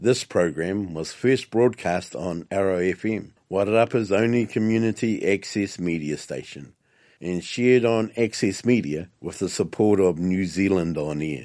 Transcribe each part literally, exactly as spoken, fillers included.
This program was first broadcast on Arrow F M, Wairarapa's only community access media station, and shared on Access Media with the support of New Zealand On Air.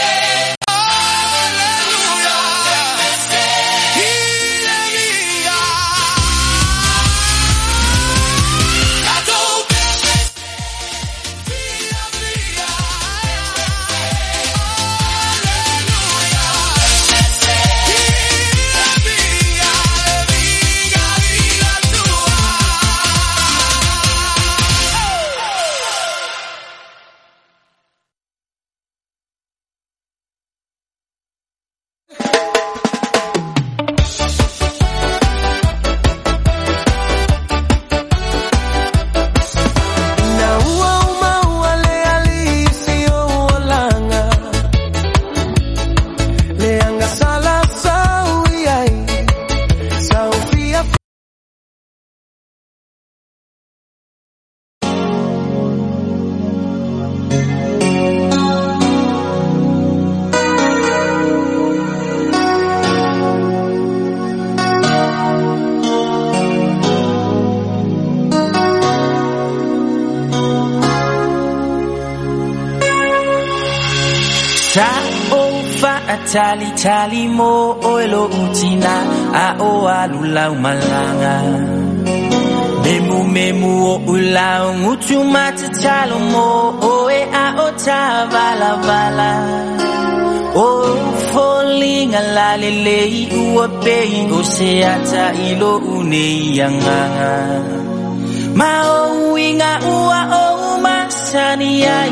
Yeah. Ta o fa atali tali mo oelo utina a o alula umalanga Memu memu o ulau ngutu matatalo mo oe a o ta vala vala O falling ala lele ua pei o se ata ilo unei yanganga Ma o winga ua o masani ai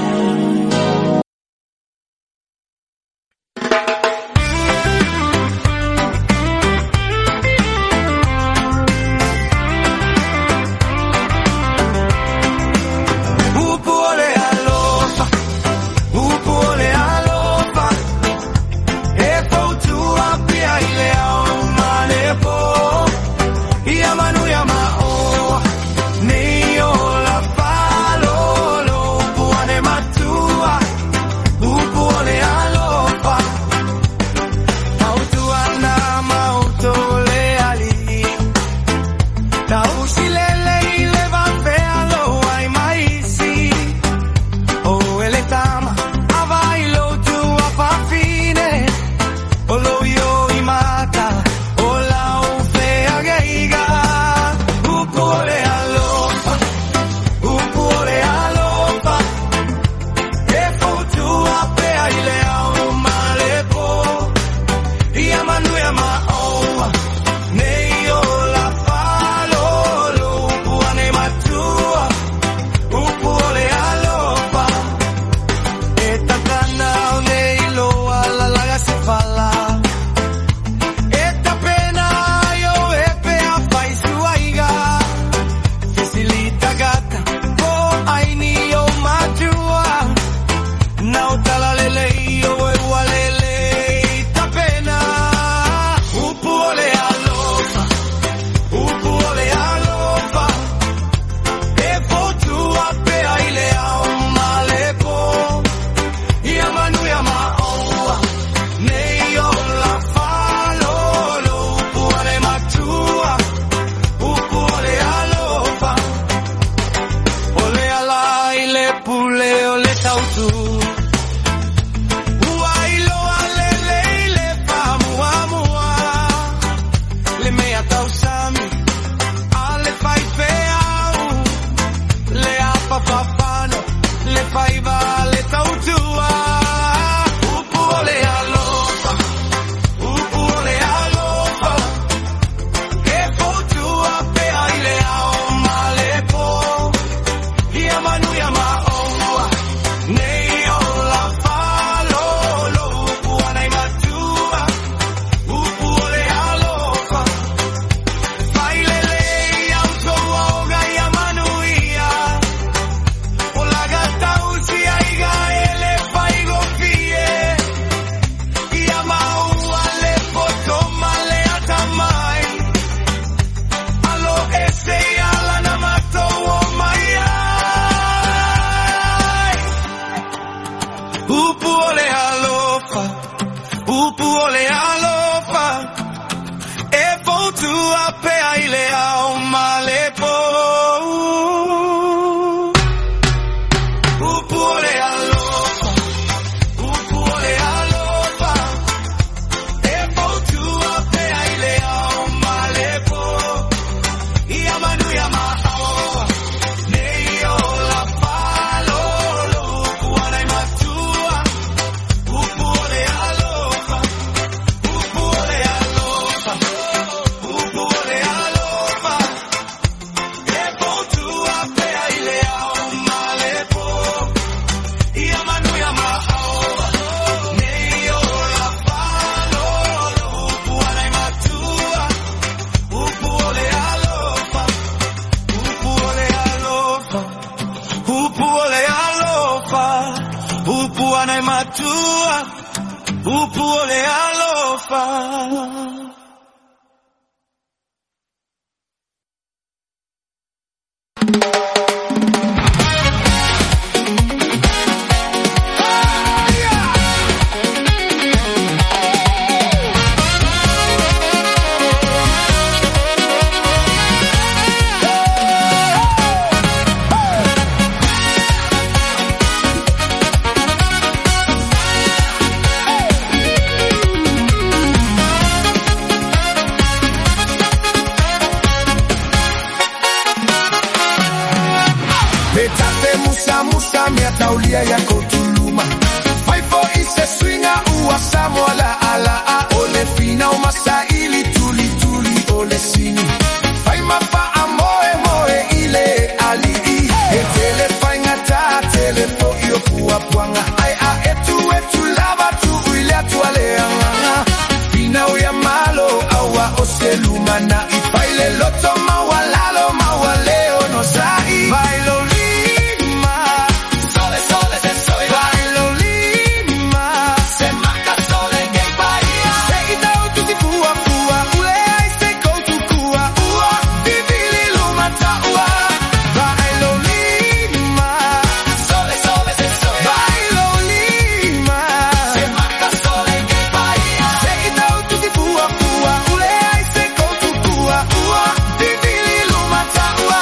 masaili tuli tuli ole sini. Fai mapa amoe moe ile ali. Etele fai ngata tele po iyo kuwa puanga. Ai a etu etu lava tu uile atu aleanga. Fina uya malo awa oseluma na ifaile loto mawalalo mawaleo no sai. Bailo lima, sole sole se soy. Bailo lima, se maka sole que bahia. Se itau tu ti pua pua, ule ai se kou tu kua ua. Vivili luma ta ua. Bailo lima, sole sole se soy. Bailo lima, se maka sole que bahia. Se itau tu ti pua pua, ule ai se kou tu kua ua. Vivili luma ta ua.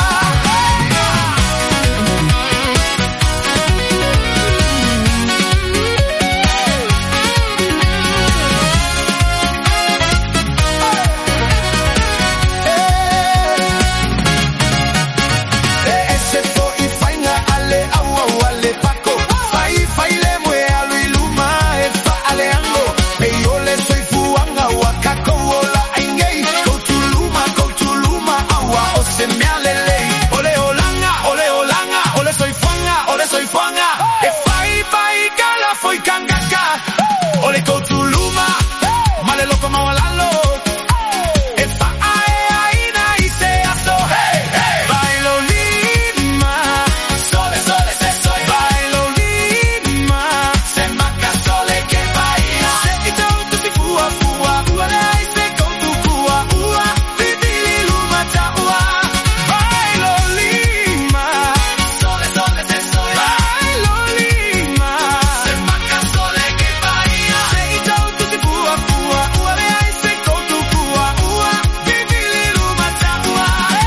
Ese to i fainga ale awa wale pako. Fai fai le mwe alu iluma e fa ale ango. E yo le soy fuanga wakako ola aingei. Go to luma, go to luma awa o se me alele. Ole olanga, ole olanga, ole soy fuanga, ole soy fuanga. E fai fai kala foi kangaka. Ole go to luma, male loco mawalalo. E fa ae aina i se aso. Hey, hey. Bailo lima, sole sole se soy. Bailo lima, se maka sole que bahia. Se itau tu ti fua fua, ua le ai se kou tu kua ua. Vivili luma ta ua. Bailo lima, sole sole se soy. Bailo lima, se maka sole que bahia. Se itau tu ti fua fua, ua le ai se kou tu kua ua. Vivili luma ta ua.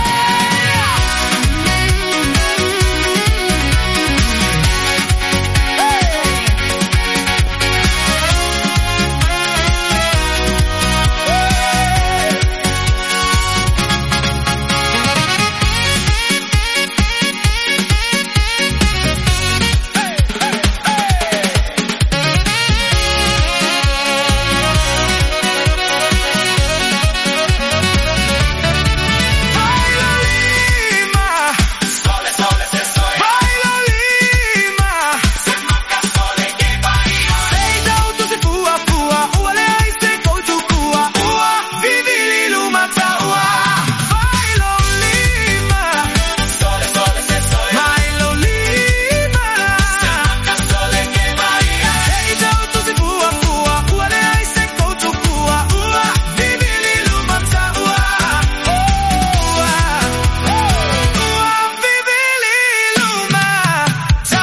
Bailo lima, sole sole se soy. Bailo lima, se maka sole que bahia. Se itau tu ti fua fua, ua le ai se kou tu kua ua. Vivili luma ta ua. Bailo lima, sole sole se soy. Bailo lima, se maka sole que bahia. Se itau tu ti fua fua, ua le ai se kou tu kua ua. Vivili luma ta ua. Ua, ua, vivili luma ta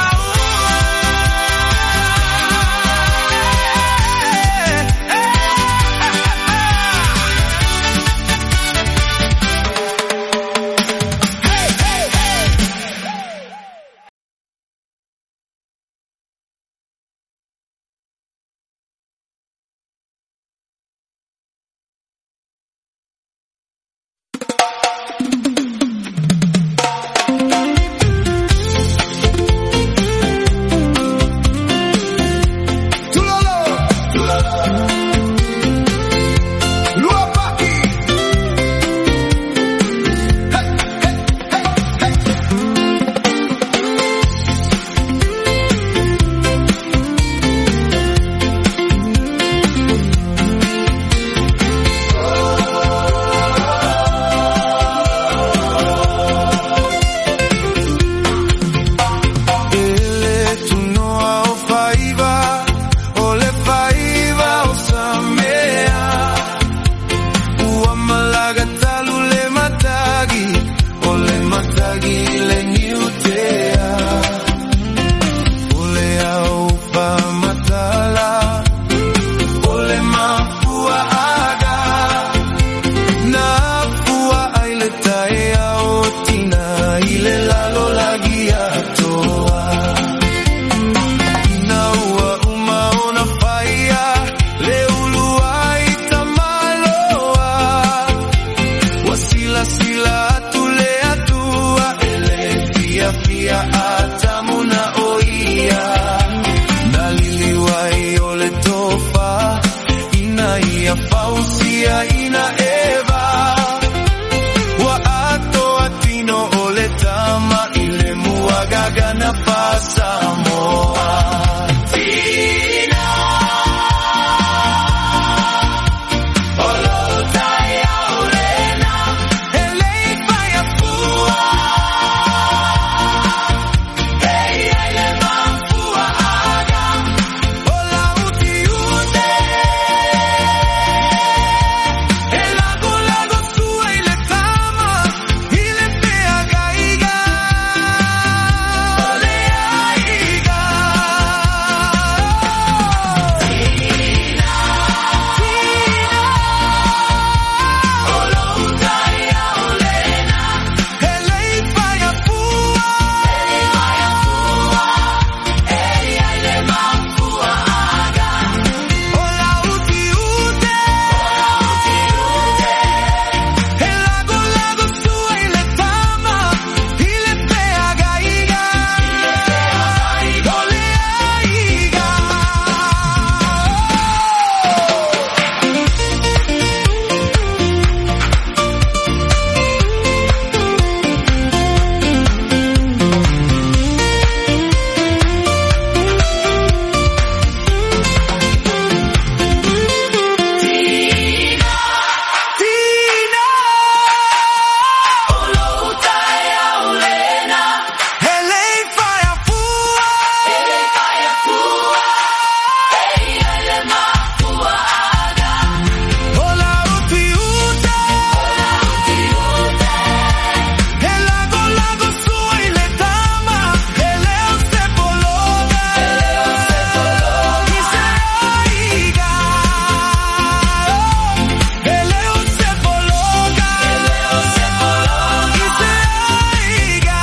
Tulolo, Luapaki. Hey, hey, hey, hey. Ele tu noa o faiva, ole faiva o samea. Ua malaga talu le matagi, ole matagi le niutea. Ole au pa matala, ole mafua aga. Na fua aile tae o tina, ile lalo lagi atoa. Inaua uma ona faia, le ulua itamaloa. Wasila sila atule atua, ele fia fia atamuna oia. Dalili wai ole tofa, ina ia fausi ia ina eva wa ato atino ole tama ile muagaga na pasa moa Tina olo tai aurena ele vai a fua ei ele vai fua aga ola uti ute ela gola go sua ile tama ile pea gaiga ole aiga Tina Tina olo utai aulena ele vai a fua ele vai a fua ei ele vai fua aga ola uti ute ola uti ute ela gola go sua ile tama ile pea gaiga ile pea gaiga ole aiga Tina olo utai aulena ele vai a fua ele vai a fua ei ele vai fua aga ola uti ute ola uti ute ela gola go sua ile tama ele o se pologa ele o se pologa ise aiga ele o se pologa ele o se pologa ise aiga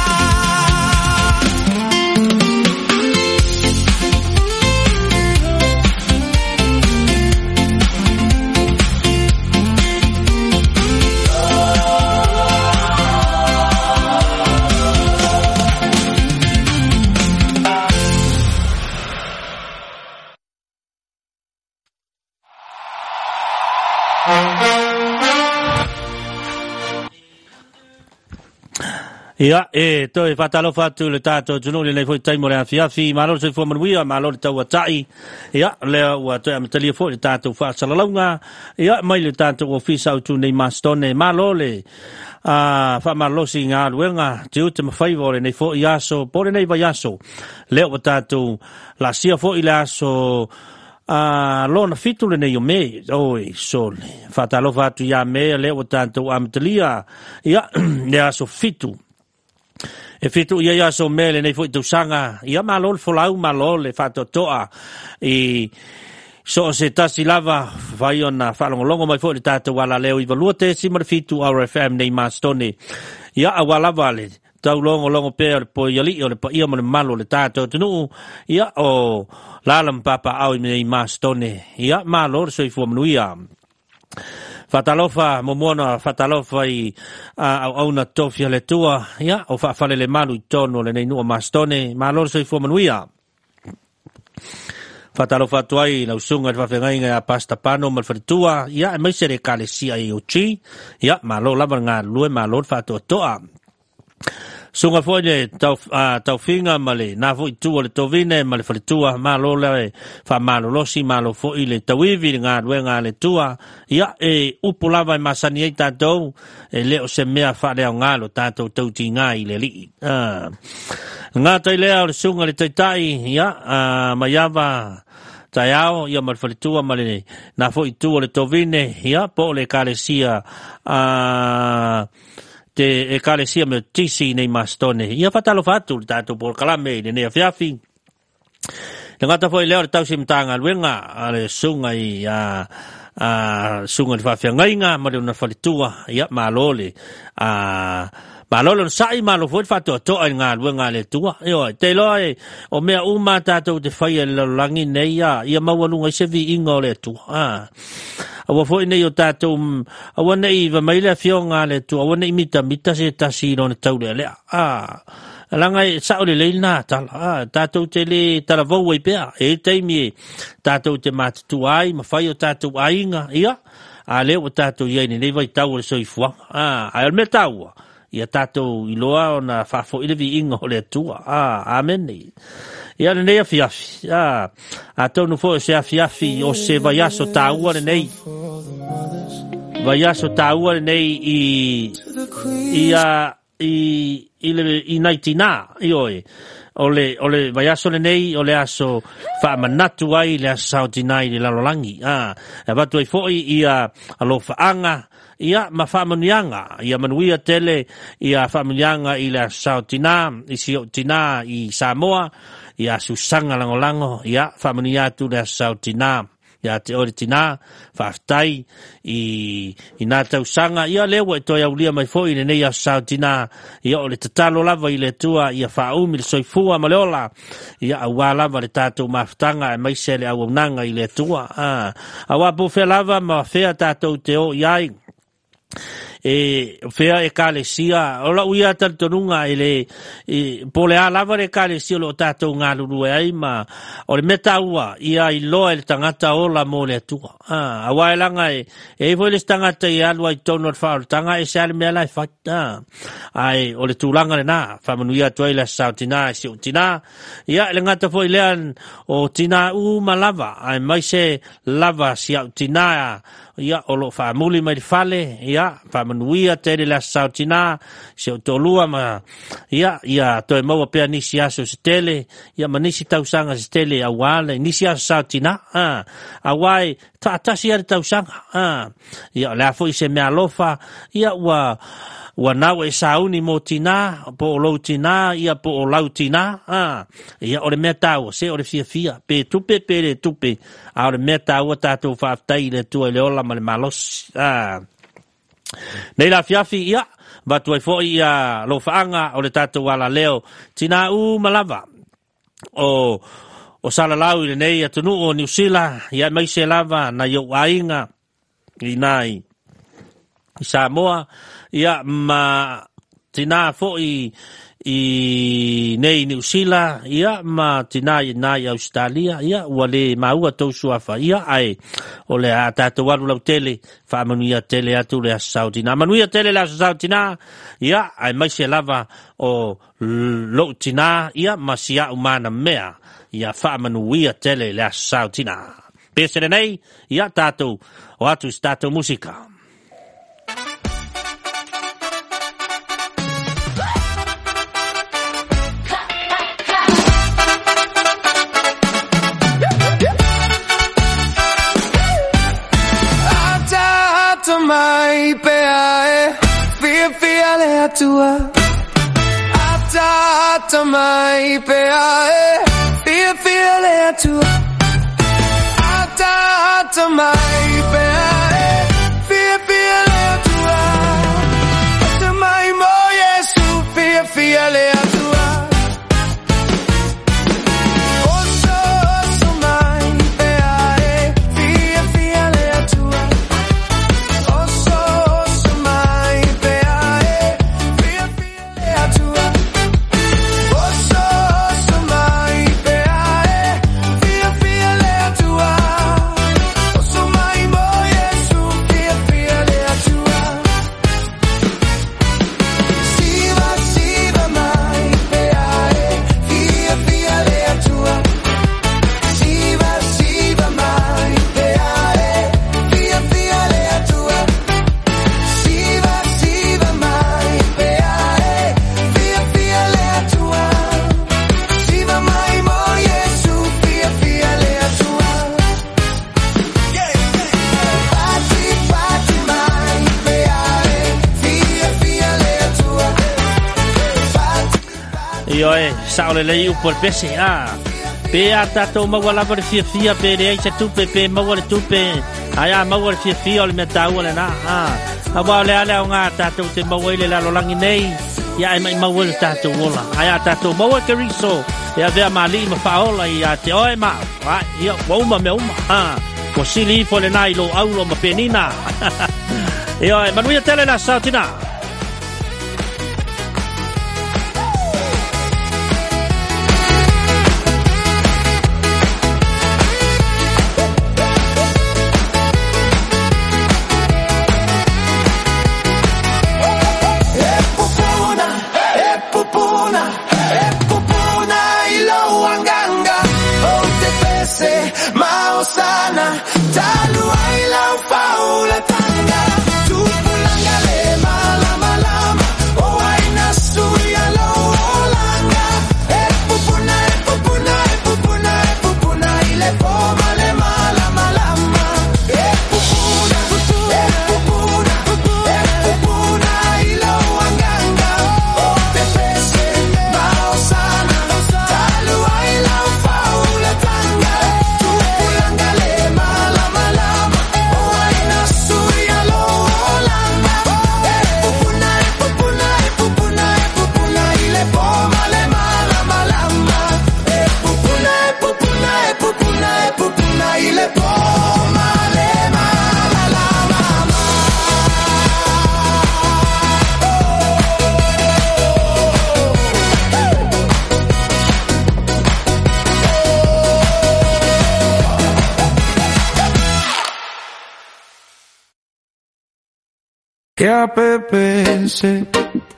Ia, e, toi whatalo whatu le tātou tunuri nei fwoi taimo rea fiafi, maloro se fua manuia, maloro tau atai, ia, lea ua toi amatalia fwoi le tātou whaasalaunga, ia, mai le tātou o fisau tu nei mastone, maloro le, a fa malosi ngā ruenga, te uta mawhai vore nei fwoi aso, pore nei vai aso, lea ua tātou la sia fwoi le aso, a lona fitu le nei o me, oi, sole, whatalo whatu ia me, lea ua tātou amatalia, ia, le aso fitu, e fitu ia ia so mele nei foi tusanga ia malol folau malol le fato toa e so se tasi lava vai ona falongolongo mai foi tata wala leo i valua te si mar fitu R F M nei mastone ia awala vale tau longo longo pe po yali o le pa ia mo malo le tata tunu ia o lalam papa au nei mastone ia malol so i fo mnuia Fatalofa momona fatalofa i au au na tofia le tua ia o fa fale le malu i tono le nei nua mastone malor so i fo manuia fatalofa tuai na usunga le fafengainga a pasta pano mal fatua ia mai sere kale sia i uchi ia malor lava nga lue malor fato toa sunga foi le tau uh, tau finga male na foi tu le tovine male foi tua malo le fa malo losi malo foi le tawivi nga wenga le tua ia e upulava masani e tatou e le o se mea fa le nga lo tatou tau tinga i le li ah nga tai le o sunga le taitai ia uh, mayava taiao ia mal foi tua male na foi tu le tovine ia po le kalesia a uh, te e kalesia me tisi nei mastone ia fatalo fatu tato por kalame ne ne fiafi le ngata foi leo tau simtanga luenga ale sunga i a a sunga fa fiangainga ma na falitua ia malole a malole sai malo foi fatu to nga luenga le tua io te loi o mea uma tato te fai le langi nei ia ia mawalunga se vi ingo le tua ah awa foi nei o tatou awa nei va mai le fionga le tu awa nei mita mita se tasi no tau le ah langa sa o le leina tal ah tatou te le tala vo e pe e taimi tatou te mat tu ai ma fai o tatou ainga ia a le o tatou ia ni vai tau le soifua ah ai me tau ia tatou iloa ona fafo ile vi ingo le tua ah amen ia nei afiafi ah a tonu fo se afiafi o se vai aso tau nei vai aso tau nei i ia i ile i naitina ioe ole ole vai aso nei ole aso fa manatu ai le aso dinai le lalolangi ah e vatu ai foi ia alo faanga ia ma fa manianga ia manuia tele ia fa manianga i le aso tina i si tina i Samoa ia susanga langolango ia fa mania tu le aso tina ia te ore tina whaftai i, i nā tausanga ia lewa e toi au lia mai fo i nei a sautina ia o le tatalo lava i le tua ia whaumi le soifua ma leola ia awa lava le tātou maftanga e maise le au nanga i le tua ah. awa po whea lava ma whea tātou te o iai e fea e kalesia ola uia tal tonunga ele e pole a lava le kalesia lo tato ngalulu ai ma o le meta ua ia i loa el tangata ola mo le tua ah awa langa e e vo le tangata ia lo ai tono fa tanga e sale me la fata ai o le tulanga le na fa manuia toi la sautina si tina ia le ngata foi lean o tina u malava ai mai se lava si tina ia o lo fa muli mai fale ia fa manuia te la sautina se tolua ma ia ia to mo pe nisi aso stele ia manisi tausanga stele awale nisi aso sautina ah awai ta ta si tausanga ah ia la foi se me alofa ia wa wa nau e sauni mo tina po lo tina ia po lau tina ah ia o le metao se o le fia fia pe tupe pe le tupe a le metao tato fa tai le tu le ola mal malos ah nei la fiafi ia ba tu fo ia lo faanga o le tato wala leo tina u malava o o sala lau le nei atunu o New Zealand ia mai se lava na yo ainga i nai i Samoa ia ma tina fo i i nei New Zealand ia ma tina i nai Australia ia wale maua tau suafa ia ai o le atato walu lau tele fa manuia tele atu le Sautina manuia tele la Sautina ia ai mai se lava o lo tina ia masia umana mea ia fa manuia tele le Sautina pese nei ia tato o atu stato musica mai peae fia fia le atua ata ata mai peae fia fia le atua ata ata mai peae fia fia le atua ata mai mo Yesu fia fia le atua oso oso mai peae fia fia le atua Ioe, sao le lei upo le pese, ah. Pe a tato maua lava le fia fia, pe le eisa tupe, pe maua le tupe. Ai a maua le fia fia o le mea ua le na, ah. A wao le ale au ngā tato te maua ile la lolangi nei. Ia e mai maua le tato wola. Ai a tato maua ke riso. Ia vea mali ma faola i a te oe ma. Ai, ia, wauma me uma, ah. Ko sili ifo le nai lo aulo ma penina. Ioe, manuia tele la Sautina. que a Pepe se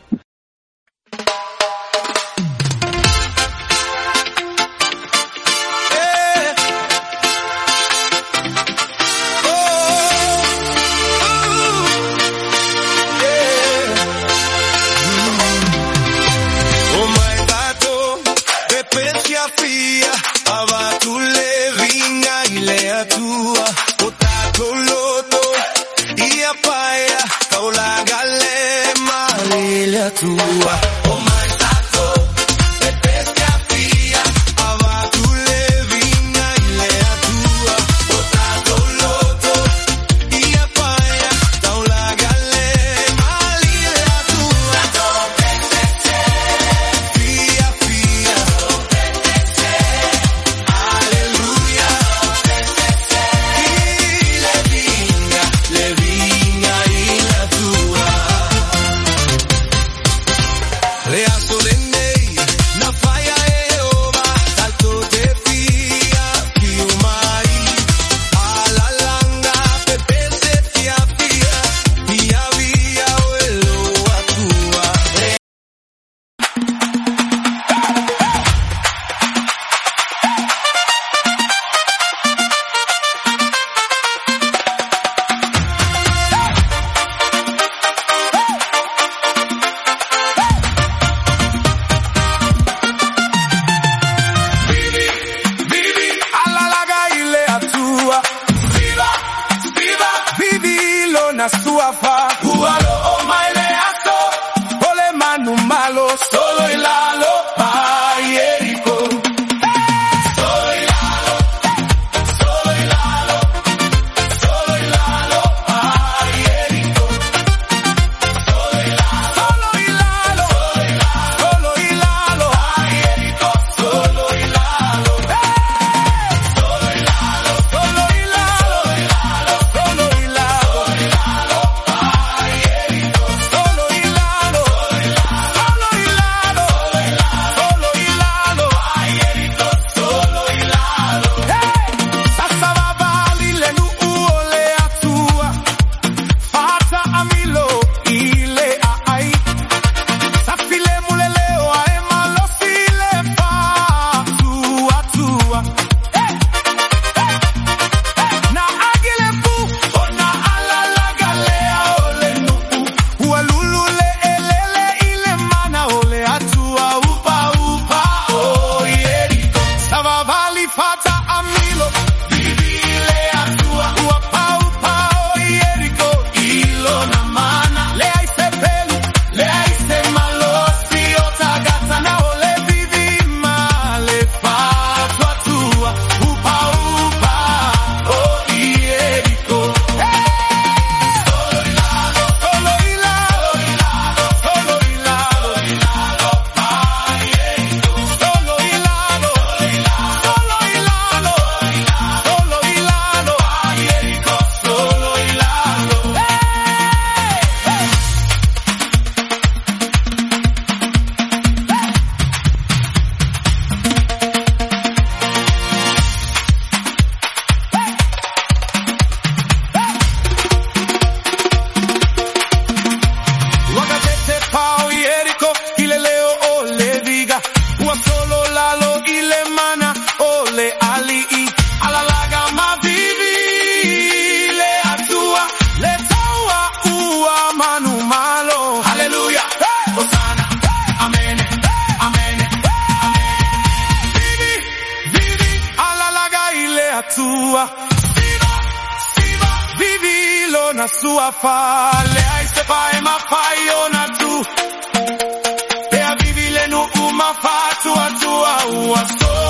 sua Siva, Siva Vivilo na sua fale Ai se pai ma pai ona tu E a vivile nu uma fatu a tua ua so